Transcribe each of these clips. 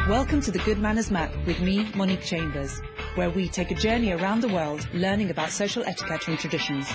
Welcome to the Good Manners Map with me, Monique Chambers, where we take a journey around the world learning about social etiquette and traditions.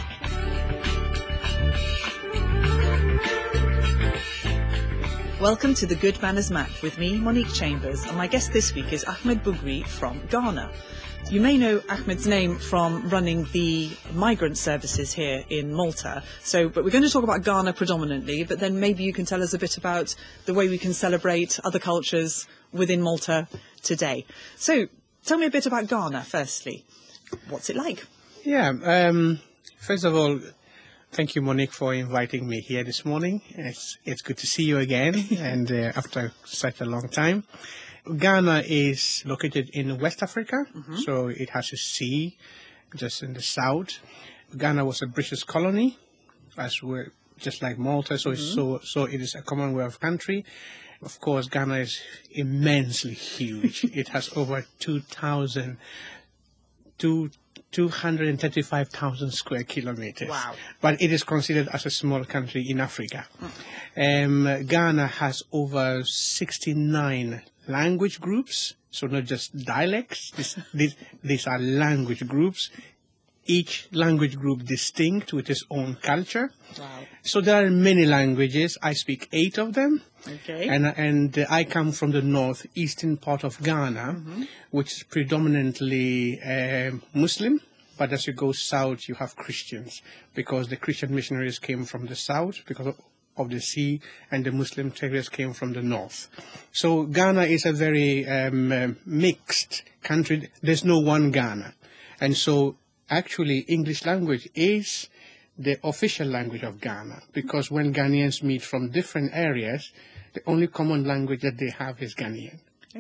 Welcome to the Good Manners Map with me, Monique Chambers, and my guest this week is Ahmed Bougri from Ghana. You may know Ahmed's name from running the migrant services here in Malta. But we're going to talk about Ghana predominantly, but then maybe you can tell us a bit about the way we can celebrate other cultures within Malta today. So tell me a bit about Ghana, firstly. What's it like? First of all, thank you, Monique, for inviting me here this morning. It's good to see you again, and after such a long time. Ghana is located in West Africa, so it has a sea just in the south. Ghana was a British colony, just like Malta, so it is a Commonwealth country. Of course, Ghana is immensely huge. It has over 235,000 square kilometers. Wow. But it is considered as a small country in Africa. Ghana has over 69 language groups, so not just dialects. These are language groups, each language group distinct with its own culture. Wow. So there are many languages. I speak 8 of them. Okay. And I come from the northeastern part of Ghana, which is predominantly Muslim. But as you go south, you have Christians, because the Christian missionaries came from the south because of the sea, and the Muslim traders came from the north. So Ghana is a very mixed country. There's no one Ghana. And so actually English language is the official language of Ghana, because when Ghanaians meet from different areas, the only common language that they have is Ghanaian,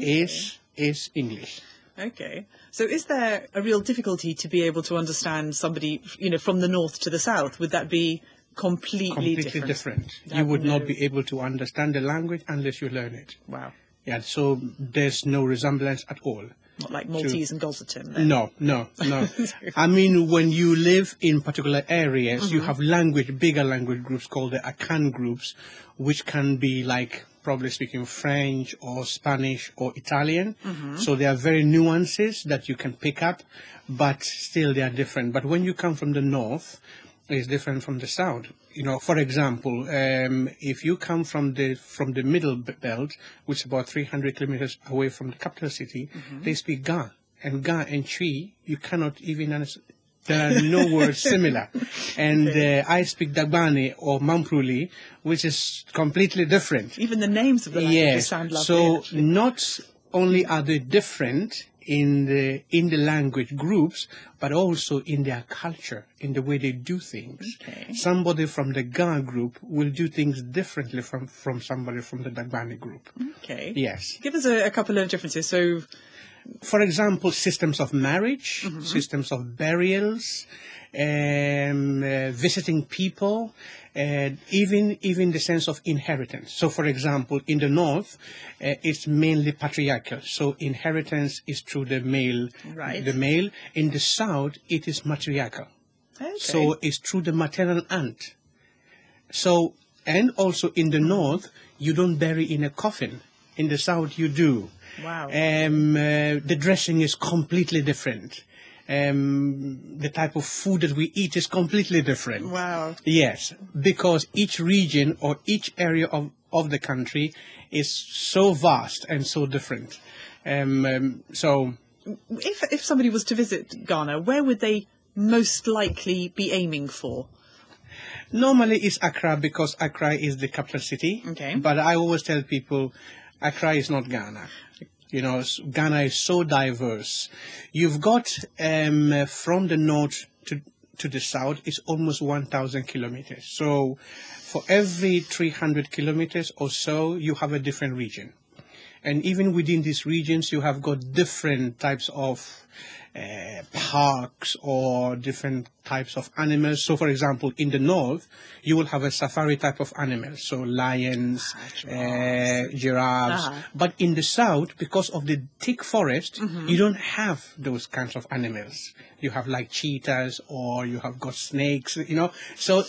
is English. Okay. So is there a real difficulty to be able to understand somebody, from the north to the south? Would that be completely different? You would not be able to understand the language unless you learn it. Wow. Yeah, so there's no resemblance at all. Not like Maltese and Gossaton, then? No. I mean, when you live in particular areas, you have bigger language groups called the Akan groups, which can be like probably speaking French or Spanish or Italian. So there are very nuances that you can pick up, but still they are different. But when you come from the north, it's different from the south. For example, if you come from the middle belt, which is about 300 kilometers away from the capital city, they speak Ga. And Ga and Twi, you cannot even understand. There are no words similar. And I speak Dagbani or Mampruli, which is completely different. Even the names of the languages sound lovely. So actually. not only are they different in the language groups, but also in their culture, in the way they do things. Okay. Somebody from the Ga group will do things differently from somebody from the Dagbani group. Okay. Yes. Give us a couple of differences. So, for example, systems of marriage, systems of burials, visiting people, even the sense of inheritance. So, for example, in the north, it's mainly patriarchal. So, inheritance is through the male. Right. The male. In the south, it is matriarchal. okay. So, it's through the maternal aunt. So, and also in the north, you don't bury in a coffin. In the south, you do. Wow. The dressing is completely different. The type of food that we eat is completely different. Wow. Yes, because each region or each area of the country is so vast and so different. So, if somebody was to visit Ghana, where would they most likely be aiming for? normally it's Accra, because Accra is the capital city. Okay. But I always tell people, Accra is not Ghana. You know, Ghana is so diverse. You've got from the north to the south, it's almost 1,000 kilometers. So for every 300 kilometers or so, you have a different region. And even within these regions, you have got different types of parks or different types of animals. So, for example, in the north, you will have a safari type of animals, so lions, giraffes. But in the south, because of the thick forest, you don't have those kinds of animals. You have like cheetahs, or you have got snakes, you know. So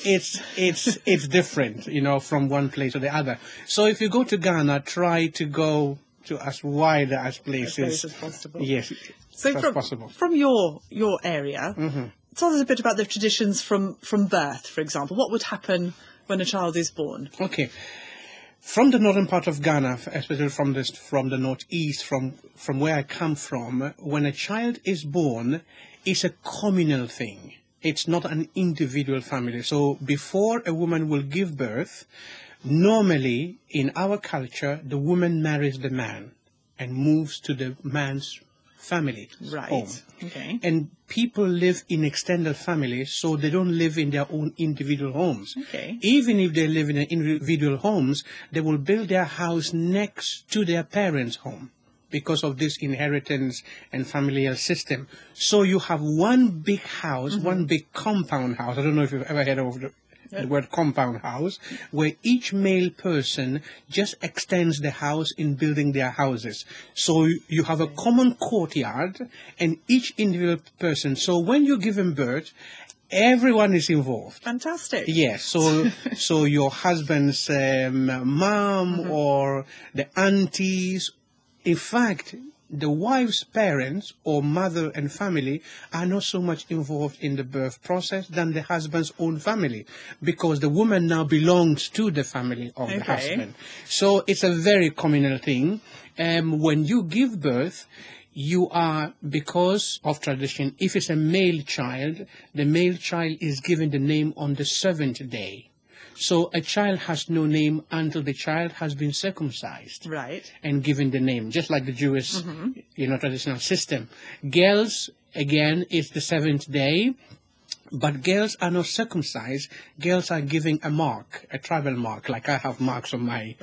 it's different, you know, from one place to the other. So if you go to Ghana, try to go to as wide as As places. close as possible. Yes, So as possible. from your area, tell us a bit about the traditions from birth, for example. What would happen when a child is born? Okay. From the northern part of Ghana, especially from the northeast, from where I come from, when a child is born, it's a communal thing. It's not an individual family. So before a woman will give birth, normally in our culture, the woman marries the man and moves to the man's family Right. home. Okay. And people live in extended families, so they don't live in their own individual homes. Okay. Even if they live in individual homes, they will build their house next to their parents' home because of this inheritance and familial system. So you have one big house, one big compound house. I don't know if you've ever heard of the word compound house, where each male person just extends the house in building their houses. So you have a common courtyard and each individual person. So when you're giving birth, everyone is involved. Fantastic. Yes, so your husband's mom or the aunties, in fact, the wife's parents or mother and family are not so much involved in the birth process than the husband's own family, because the woman now belongs to the family of the husband. So it's a very communal thing. When you give birth, you are, because of tradition, if it's a male child, the male child is given the name on the 7th day. So a child has no name until the child has been circumcised. Right. And given the name, just like the Jewish, traditional system. Girls, again, is the 7th day, but girls are not circumcised. Girls are given a mark, a tribal mark, like I have marks on my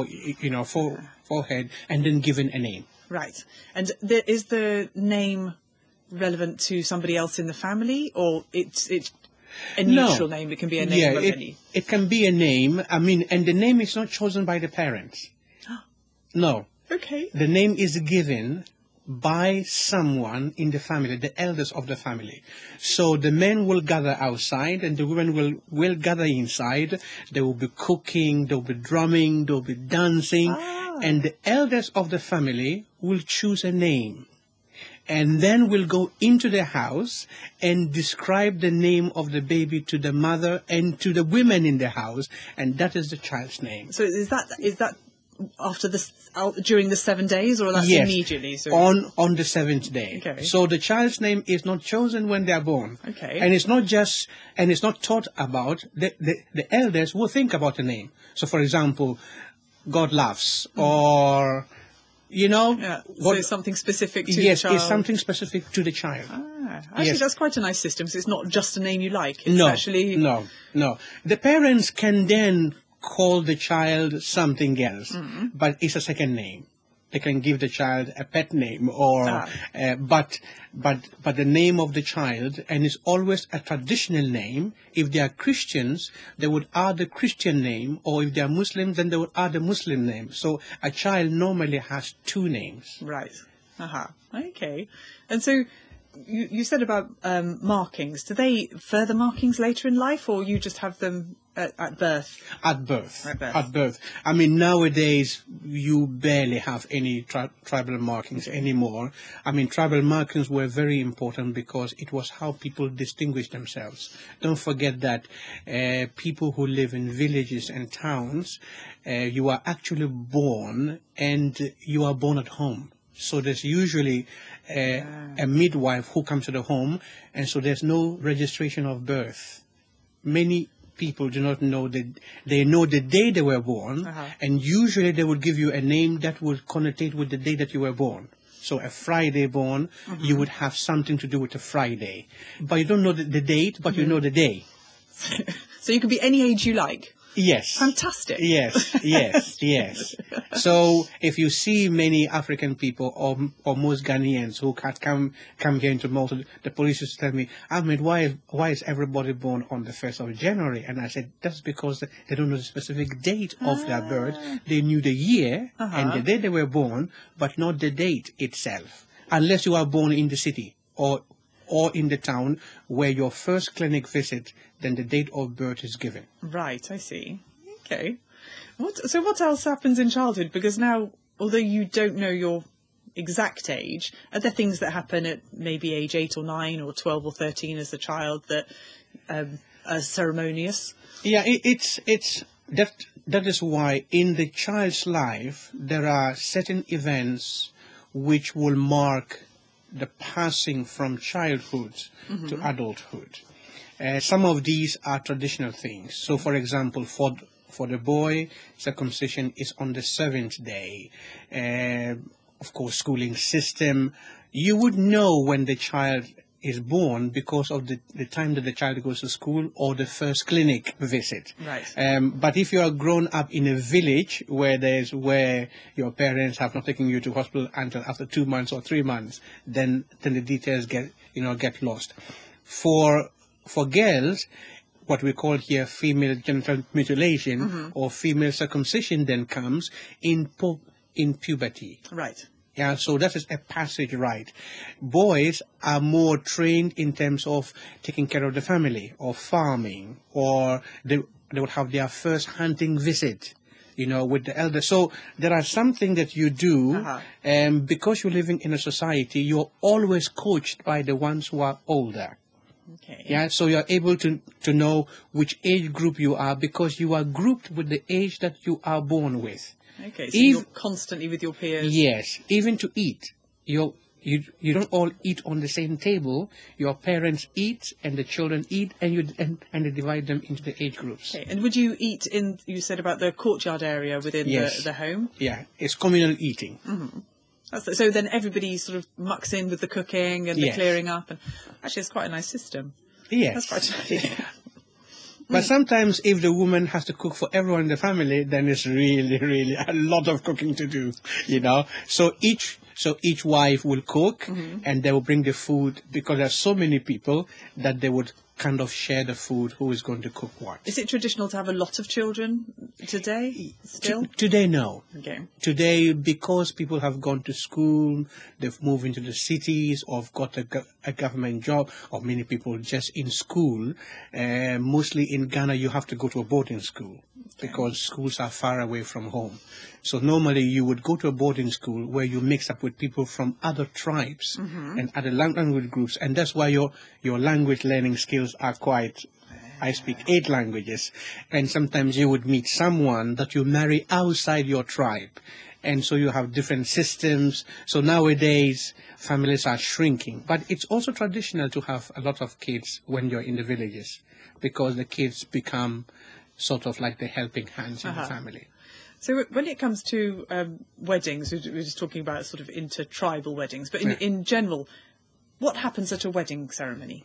forehead, and then given a name. Right. And is the name relevant to somebody else in the family, or it's a neutral name? It can be a name of any. It can be a name. I mean, and the name is not chosen by the parents. No. Okay. The name is given by someone in the family, the elders of the family. So the men will gather outside and the women will gather inside. They will be cooking, they will be drumming, they will be dancing. And the elders of the family will choose a name. And then we'll go into the house and describe the name of the baby to the mother and to the women in the house, and that is the child's name. So is that after this, during the 7 days, or that's immediately? So on the 7th day. Okay. So the child's name is not chosen when they are born. Okay. And it's not taught about. The elders will think about the name. So, for example, God loves, or so something specific to the child. Yes, it's something specific to the child. Actually, that's quite a nice system. So it's not just a name you like. It's No. The parents can then call the child something else, but it's a second name. They can give the child a pet name, or but the name of the child, and it's always a traditional name. If they are Christians, they would add the Christian name, or if they are Muslims, then they would add the Muslim name. So a child normally has two names. Right. Okay. And so you said about markings. Do they further markings later in life, or you just have them at birth? At birth. I mean, nowadays you barely have any tribal markings anymore. I mean, tribal markings were very important because it was how people distinguished themselves. Don't forget that people who live in villages and towns, you are actually born, and you are born at home. So there's usually a midwife who comes to the home, and so there's no registration of birth. Many people do not know that. They know the day they were born, and usually they would give you a name that would connotate with the day that you were born. So a Friday born, you would have something to do with a Friday. But you don't know the date, but you know the day. So you can be any age you like? Yes. Fantastic. Yes. So if you see many African people or most Ghanaians who come here into Malta, the police used to tell me, Ahmed, why is everybody born on the 1st of January? And I said, that's because they don't know the specific date of their birth. They knew the year and the day they were born, but not the date itself. Unless you are born in the city or in the town where your first clinic visit, then the date of birth is given. Right, I see. Okay. So what else happens in childhood? Because now although you don't know your exact age, are there things that happen at maybe age 8 or 9 or 12 or 13 as a child that are ceremonious? Yeah, it's that is why in the child's life there are certain events which will mark the passing from childhood to adulthood. Some of these are traditional things. So, for example, for the boy, circumcision is on the 7th day. Of course, schooling system. You would know when the child is born because of the time that the child goes to school or the first clinic visit. Right. But if you are grown up in a village where your parents have not taken you to hospital until after 2 months or 3 months, then the details get lost. For girls, what we call here female genital mutilation or female circumcision then comes in puberty. Right. Yeah, so that is a passage rite. Boys are more trained in terms of taking care of the family or farming, or they would have their first hunting visit, with the elders. So there are something that you do, because you're living in a society, you're always coached by the ones who are older. Okay. Yeah, so you're able to know which age group you are because you are grouped with the age that you are born with. Okay, so you're constantly with your peers. Yes, even to eat. You don't all eat on the same table. Your parents eat and the children eat, and they divide them into the age groups. Okay, and would you eat you said about the courtyard area within the home? Yeah, it's communal eating. So then everybody sort of mucks in with the cooking and the clearing up, and actually it's quite a nice system. Yes. That's quite nice. But sometimes if the woman has to cook for everyone in the family, then it's really, really a lot of cooking to do, So each wife will cook and they will bring the food because there are so many people that they would kind of share the food, who is going to cook what. Is it traditional to have a lot of children today still? Today, no. Okay. Today, because people have gone to school, they've moved into the cities, or have got a government job, or many people just in school. Mostly in Ghana, you have to go to a boarding school because schools are far away from home. So normally you would go to a boarding school where you mix up with people from other tribes and other language groups, and that's why your language learning skills are quite... I speak 8 languages, and sometimes you would meet someone that you marry outside your tribe, and so you have different systems. So nowadays, families are shrinking, but it's also traditional to have a lot of kids when you're in the villages, because the kids become sort of like the helping hands in the family. So when it comes to weddings, we were just talking about sort of inter-tribal weddings, but in general, what happens at a wedding ceremony?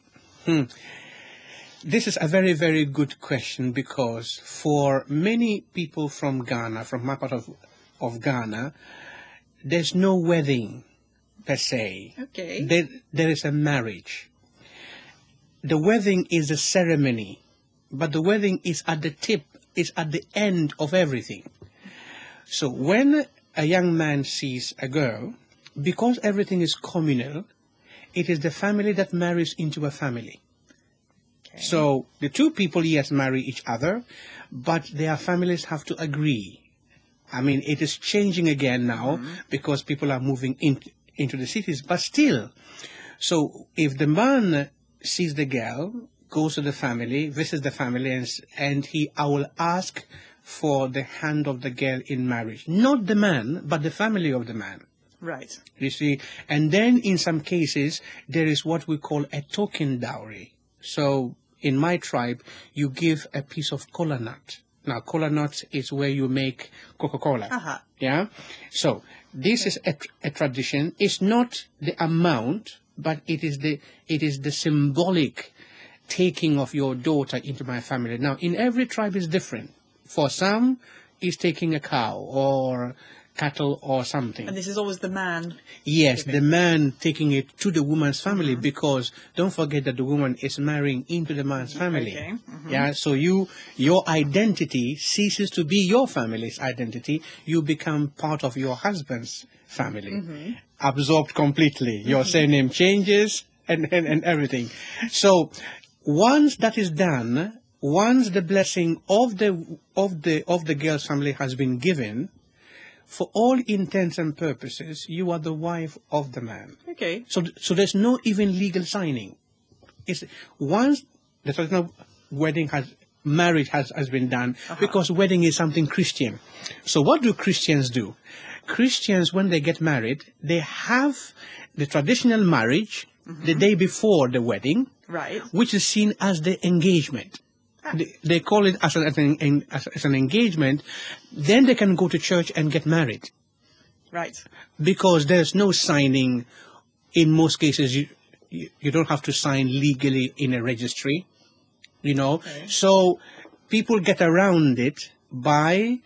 This is a very, very good question, because for many people from Ghana, from my part of Ghana, there's no wedding per se. Okay. There is a marriage. The wedding is a ceremony, but the wedding is at the tip, is at the end of everything. So when a young man sees a girl, because everything is communal, it is the family that marries into a family. Okay. So the two people, yes, marry each other, but their families have to agree. I mean, it is changing again now because people are moving into the cities, but still. So if the man sees the girl, goes to the family, visits the family, and I will ask for the hand of the girl in marriage. Not the man, but the family of the man. Right. You see, and then in some cases, there is what we call a token dowry. So in my tribe, you give a piece of kola nut. Now, kola nut is where you make Coca-Cola. Yeah? So this is a tradition. It's not the amount, but it is the symbolic taking of your daughter into my family. Now, in every tribe is different. For some, it's taking a cow or cattle or something. And this is always the man? Yes, the man taking it to the woman's family, because don't forget that the woman is marrying into the man's family. Okay. Yeah, so your identity ceases to be your family's identity. You become part of your husband's family, absorbed completely. Your surname changes and everything. So once that is done, once the blessing of the girl's family has been given, for all intents and purposes, you are the wife of the man. Okay. So there's no even legal signing. It's once the traditional marriage has been done, because wedding is something Christian. So what do Christians do? Christians, when they get married, they have the traditional marriage the day before the wedding, Right. which is seen as the engagement. They call it as an engagement. Then they can go to church and get married, Right. because there's no signing. In most cases, you don't have to sign legally in a registry, Okay. So people get around it by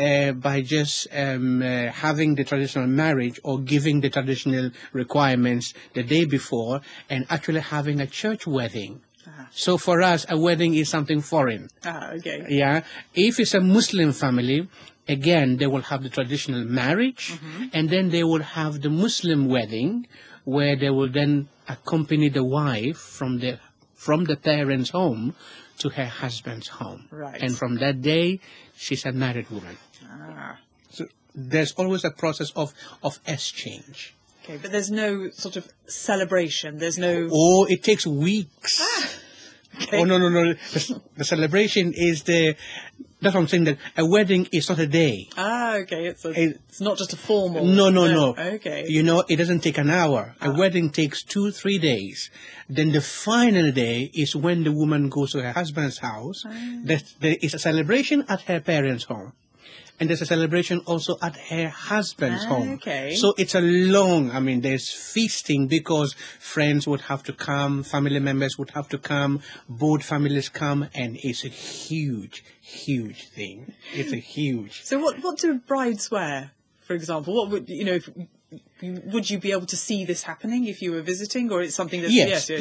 just having the traditional marriage or giving the traditional requirements the day before and actually having a church wedding. So for us, a wedding is something foreign. Okay. Yeah. If it's a Muslim family, again, they will have the traditional marriage, and then they will have the Muslim wedding, where they will then accompany the wife from the parents' home to her husband's home. Right. And from that day, she's a married woman. So there's always a process of exchange. Okay, but there's no sort of celebration. There's no. Oh, it takes weeks. Okay. Oh, no. The celebration is that's what I'm saying, that a wedding is not a day. Okay. It's not just a formal. No. Okay. It doesn't take an hour. A wedding takes 2-3 days. Then the final day is when the woman goes to her husband's house. There is a celebration at her parents' home. And there's a celebration also at her husband's home. Okay. So it's there's feasting, because friends would have to come, family members would have to come, both families come, and it's a huge, huge thing. It's a huge. So what do brides wear, for example? What would would you be able to see this happening if you were visiting, or it's something that Yes.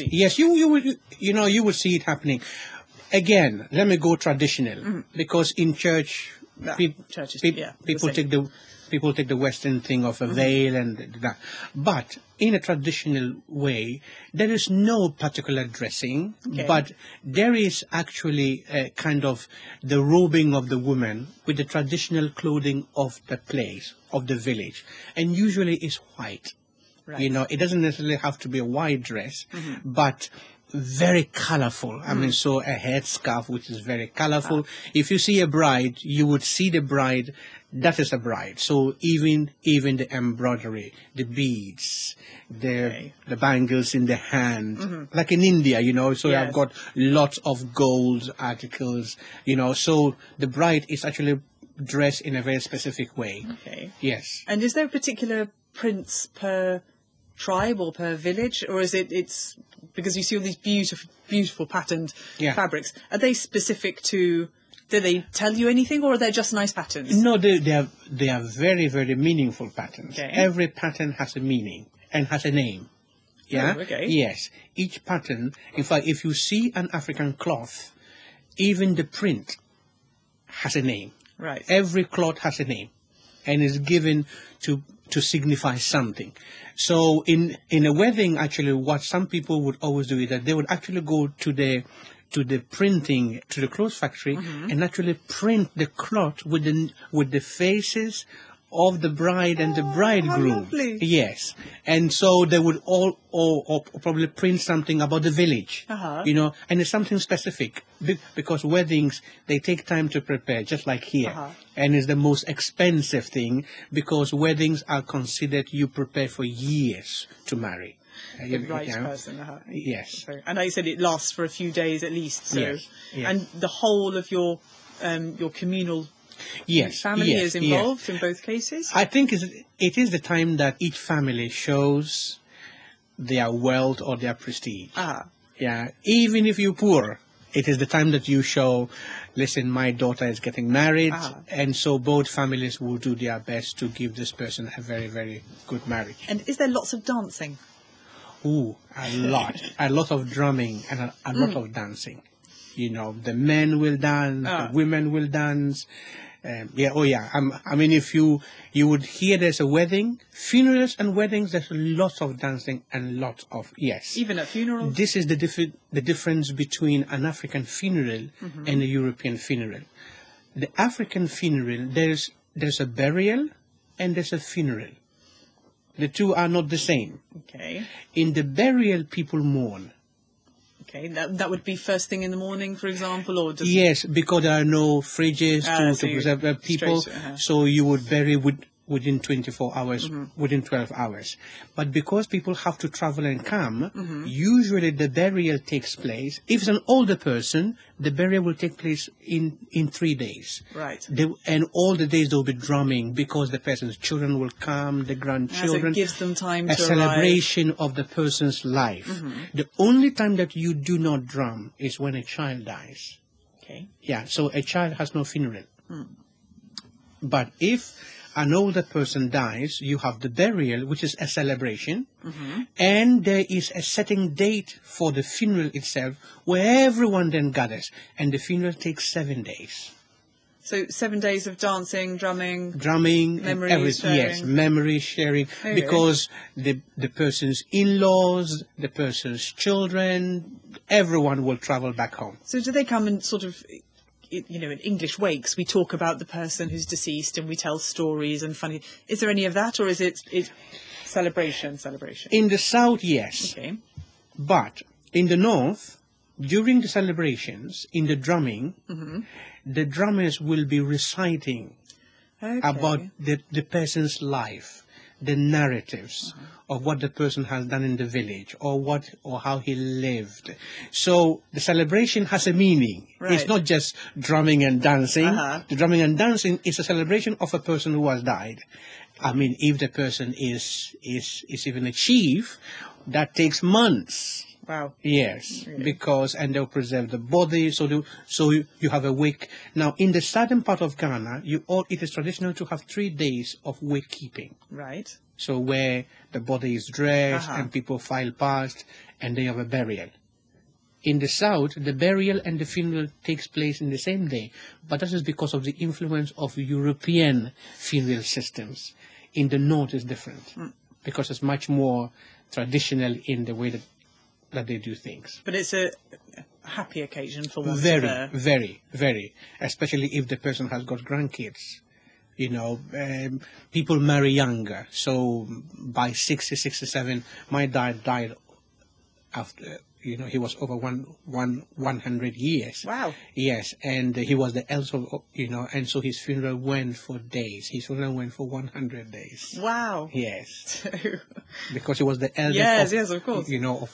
You would see it happening. Again, let me go traditional, because in church, churches, people take the Western thing of a veil and that. But in a traditional way, there is no particular dressing, but there is actually a kind of the robing of the woman with the traditional clothing of the place, of the village. And usually it's white. Right. It doesn't necessarily have to be a white dress, but very colorful. So a headscarf, which is very colorful. If you see a bride, you would see the bride. That is a bride. So even the embroidery, the beads, the bangles in the hand, like in India, So Yes. I've got lots of gold articles, So the bride is actually dressed in a very specific way. Okay. Yes. And is there a particular prince per tribe or per village, or is it's because you see all these beautiful patterned fabrics? Are they specific to? Do they tell you anything, or are they just nice patterns? No, they are very, very meaningful patterns. Okay. Every pattern has a meaning and has a name. Yeah. Oh, okay. Yes. Each pattern. In fact, if you see an African cloth, even the print has a name. Right. Every cloth has a name, and is given to signify something. So in a wedding, actually, what some people would always do is that they would actually go to the clothes factory and actually print the cloth with the faces of the bride and the bridegroom. How lovely. Yes. And so they would all probably print something about the village, and it's something specific, because weddings, they take time to prepare, just like here. And it's the most expensive thing, because weddings are considered you prepare for years to marry. The right person. Yes. And like you said, it lasts for a few days at least. So, Yes. And the whole of your communal family is involved in both cases? I think it is the time that each family shows their wealth or their prestige. Yeah. Even if you're poor, it is the time that you show, listen, my daughter is getting married, and so both families will do their best to give this person a very, very good marriage. And is there lots of dancing? Ooh, a lot. A lot of drumming and a lot of dancing. The men will dance, the women will dance. If you would hear there's a wedding, funerals and weddings, there's lots of dancing and lots of, yes. Even at funerals? This is the difference between an African funeral and a European funeral. The African funeral, there's there's a burial and there's a funeral. The two are not the same. Okay. In the burial, people mourn. Okay. That would be first thing in the morning, for example, or does Yes, because there are no fridges so to you preserve the people, straight, so you would bury within 24 hours, Mm-hmm. within 12 hours. But because people have to travel and come, Mm-hmm. usually the burial takes place. If it's an older person, the burial will take place in 3 days. Right. And all the days there will be drumming because the person's children will come, the As grandchildren. it gives them time A to celebration of the person's life. Mm-hmm. The only time that you do not drum is when a child dies. arrive. Okay. Yeah, so a child has no funeral. Hmm. But if an older person dies, you have the burial, which is a celebration, Mm-hmm. and there is a setting date for the funeral itself, where everyone then gathers, and the funeral takes 7 days. So 7 days of dancing, drumming. Drumming, and Memories everything. Yes, sharing. memory sharing, Okay. because the person's in-laws, the person's children, everyone will travel back home. So do they come in sort of, you know, in English wakes? We talk about the person who's deceased and we tell stories and funny. Is there any of that, or is it celebration? In the south, yes. Okay. But in the north, during the celebrations, in the drumming, the drummers will be reciting Okay. about the person's life, the narratives of what the person has done in the village, or how he lived. So the celebration has a meaning. Right. It's not just drumming and dancing. Uh-huh. The drumming and dancing is a celebration of a person who has died. I mean, if the person is even a chief, that takes months. Wow. Yes, Really? and they'll preserve the body, so you have a wake. Now, in the southern part of Ghana, it is traditional to have 3 days of wake keeping. Right. So where the body is dressed Uh-huh. and people file past, and they have a burial. In the south, the burial and the funeral takes place in the same day, but that is because of the influence of European funeral systems. In the north, it's different, because it's much more traditional in the way that they do things. But it's a happy occasion for one. Very, very, very, especially if the person has got grandkids. You know, people marry younger. So by 60, 67, my dad died after, he was over 100 years. Wow. Yes, and he was the eldest of, and so his funeral went for days. His funeral went for 100 days. Wow. Yes, because he was the eldest Yes, of course.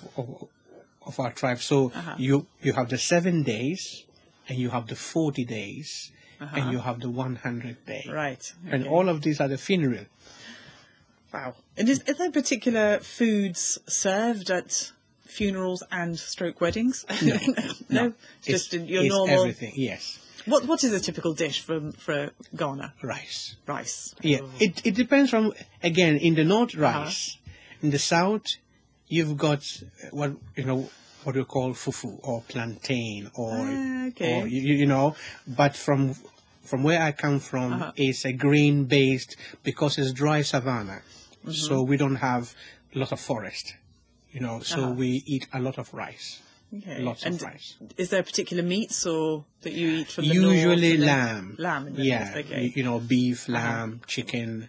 Of our tribe. So Uh-huh. you have the 7 days, and you have the 40 days, and you have the 100 day. Right. And okay. all of these are the funeral. Wow. And is there particular foods served at funerals and stroke weddings? No. Just in your it's normal. everything. Yes, What is a typical dish for Ghana? rice. Rice. Yeah, it depends from, again, in the north, rice. In the south, you've got what we call fufu or plantain or okay. but from where I come from, it's a grain based, because it's dry savanna, so we don't have a lot of forest, so we eat a lot of rice. Okay. Lots and of rice. Is there particular meats or that you eat from the Usually north? lamb. Lamb in the Yeah, north, okay. Beef, lamb, chicken.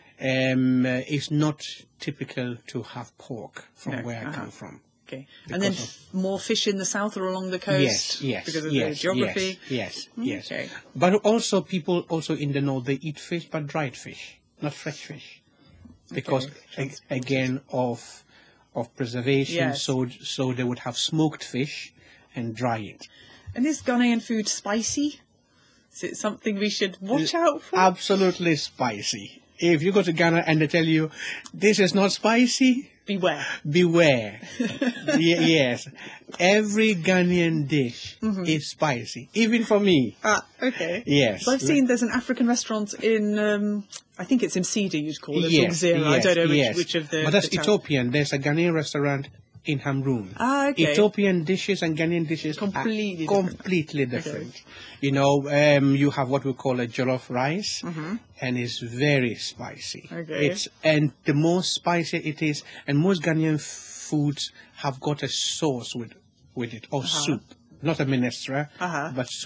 It's not typical to have pork from where I come from. Okay. And then more fish in the south or along the coast? Yes, Because of the geography? Yes. Okay. But also people in the north, they eat fish, but dried fish, not fresh fish. Because, again, of preservation, Yes. so they would have smoked fish and dry it. And is Ghanaian food spicy? Is it something we should watch out for? Absolutely spicy. If you go to Ghana and they tell you, this is not spicy, Beware. beware. Yes. Every Ghanaian dish is spicy, even for me. Okay. Yes. So I've seen there's an African restaurant in, I think it's in Cedar, you'd call it, or Yes, Zera. I yes, don't know yes. which of the... But that's the towns. Ethiopian. There's a Ghanaian restaurant in Hamrun. Okay. Ethiopian dishes and Ghanaian dishes Completely are different. completely different. You have what we call a jollof rice, and it's very spicy. Okay. And the more spicy it is, and most Ghanaian foods have got a sauce with it, or soup. Not a minestra, but soup.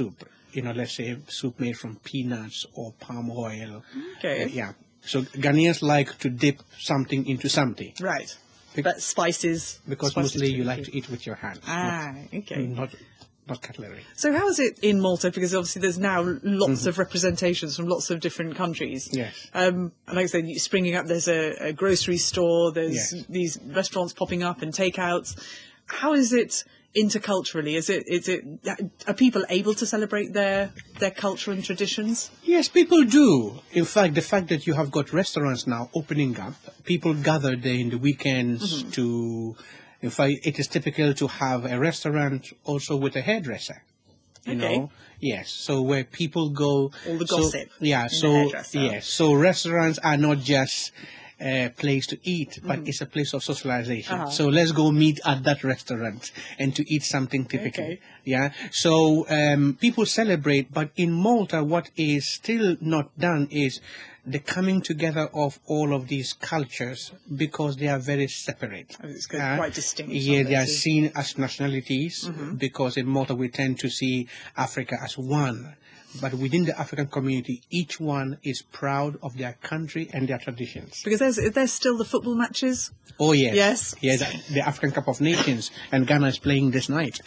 let's say soup made from peanuts or palm oil. Okay. Yeah. So Ghanaians like to dip something into something. Right. But spices... Because spices mostly you too. like to eat with your hands. Okay. Not cutlery. So how is it in Malta? Because obviously there's now lots of representations from lots of different countries. Yes. And like I said, springing up, there's a grocery store, there's these restaurants popping up and takeouts. How is it interculturally? Are people able to celebrate their culture and traditions? Yes, people do. In fact, the fact that you have got restaurants now opening up, people gather there in the weekends to... In fact, it is typical to have a restaurant also with a hairdresser. You know? Yes. So where people go... All the gossip. So restaurants are not just a place to eat, but it's a place of socialization. So let's go meet at that restaurant and to eat something typical. Okay. Yeah. So people celebrate, but in Malta, what is still not done is the coming together of all of these cultures, because they are very separate. It's quite distinct. Yeah, they are seen as nationalities, because in Malta we tend to see Africa as one. But within the African community, each one is proud of their country and their traditions. Because there's still the football matches. Oh, yes. Yes. Yeah, the African Cup of Nations, and Ghana is playing this night.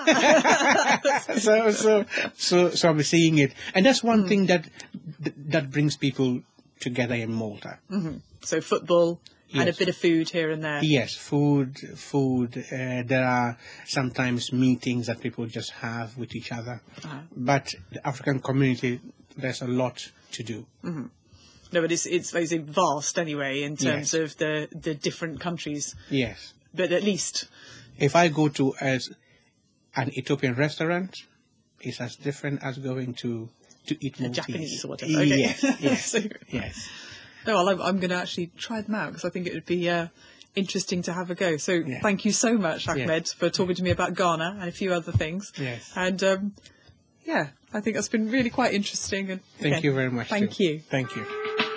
So I'm seeing it. And that's one thing that brings people together in Malta. So football and a bit of food here and there. Yes, food. There are sometimes meetings that people just have with each other. But the African community, there's a lot to do. No, but it's very vast anyway in terms of the different countries. Yes. But at least... If I go to an Ethiopian restaurant, it's as different as going to eat Maltese. Japanese or whatever. Okay. Yes. Yes. No, well, I'm going to actually try them out because I think it would be interesting to have a go. So thank you so much, Ahmed, for talking to me about Ghana and a few other things. Yes. And I think that's been really quite interesting. And Thank you very much. Thank you. Thank you.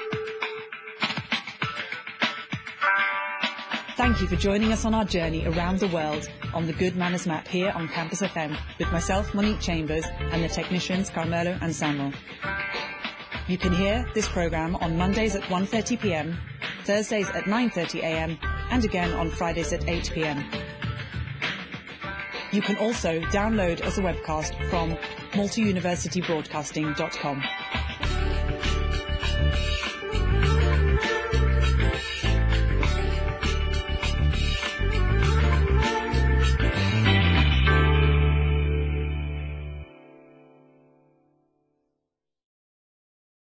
Thank you for joining us on our journey around the world on the Good Manners Map here on Campus FM with myself, Monique Chambers, and the technicians Carmelo and Samuel. You can hear this programme on Mondays at 1:30 p.m, Thursdays at 9:30 a.m, and again on Fridays at 8 p.m. You can also download as a webcast from maltauniversitybroadcasting.com.